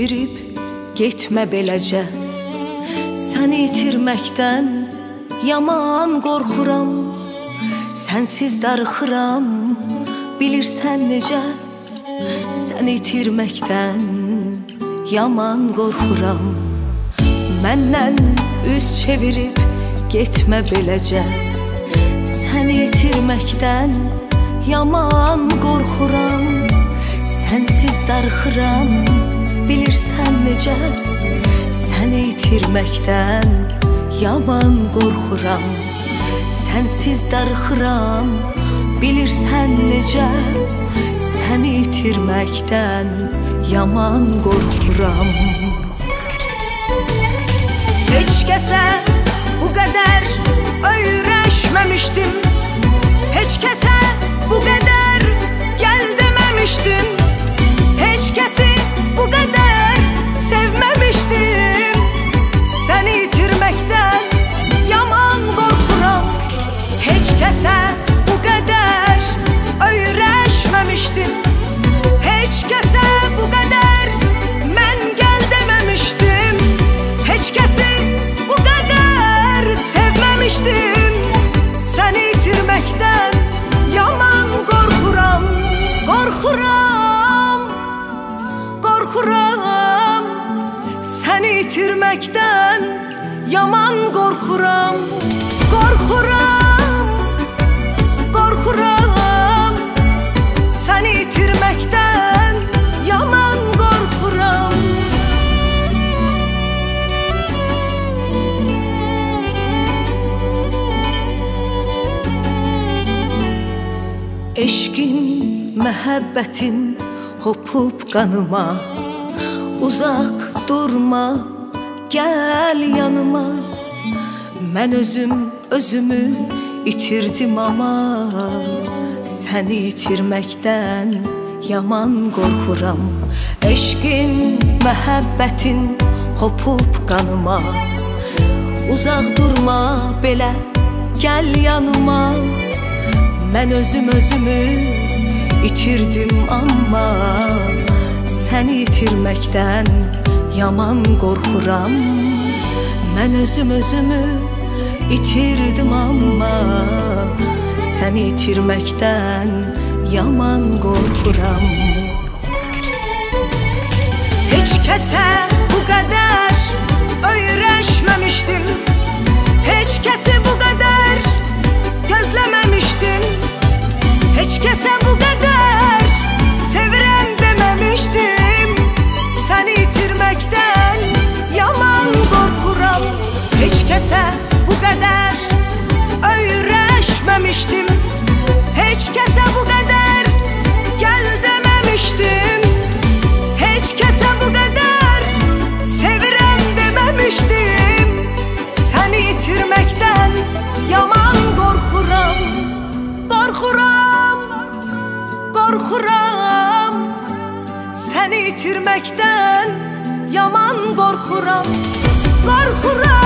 çevirib getmə beləcə. Səni itirməkdən yaman qorxuram. Sənsiz darıxıram, bilirsən necə. Səni itirməkdən yaman qorxuram. Məndən üz çevirib getmə beləcə. Səni itirməkdən yaman qorxuram. Sənsiz darıxıram, bilirsən necə. Səni itirməkdən yaman qorxuram. Sənsiz darıxıram, bilirsən necə. Səni itirməkdən yaman qorxuram. Heç kəsə bu qədər öyrəşməmişdim. Heç kəsə bu qədər gəl deməmişdim. Heç kəsi bu qədər sevməmişdim. Səni itirməkdən yaman qorxuram. Heç kəsə bu qədər öyrəşməmişdim. Heç kəsə bu qədər mən gəl deməmişdim. Heç kəsi bu qədər sevməmişdim. Səni itirməkdən yaman qorxuram. Qorxuram, qorxuram. Səni itirməkdən yaman qorxuram. Qorxuram, qorxuram. Səni itirməkdən yaman qorxuram. Eşqin, məhəbbətin hopub qanıma. Uzaq durma, gəl yanıma. Mən özümü itirdim ama. Səni itirməkdən yaman qorxuram. Eşqin, məhəbbətin hopub qanıma. Uzaq durma belə, gəl yanıma. Mən özümü itirdim amma. Səni itirməkdən yaman qorxuram. Mən özümü itirdim amma. Səni itirməkdən yaman qorxuram. Heç kəsə bu qədər öyrəşməmişdim. Heç kəsi bu qədər gözləməmişdim. Heç kəsə bu qədər sevirəm deməmişdim. Səni itirməkdən yaman qorxuram. Heç kəsə bu qədər öyrəşməmişdim. Heç kəsə bu qədər gəl deməmişdim. Heç kəsə bu qədər sevirəm deməmişdim. Səni itirməkdən yaman qorxuram. Qorxuram, qorxuram. Səni itirməkdən yaman qorxuram. Qorxuram.